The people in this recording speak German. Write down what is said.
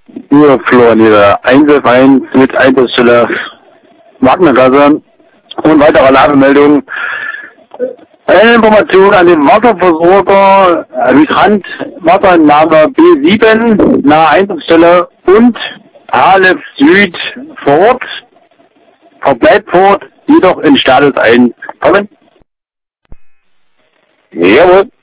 Hier Florian hier, Einzelverein mit Einzelstelle Magnergasse und weitere Lagemeldungen. Eine Information an den Wasserversorger, Hydrant, Wasserentnahme B7, nahe Einsatzstelle und Aleph Süd vor Ort, verbleibt vor Ort, jedoch in Status 1. Kommen? Jawohl.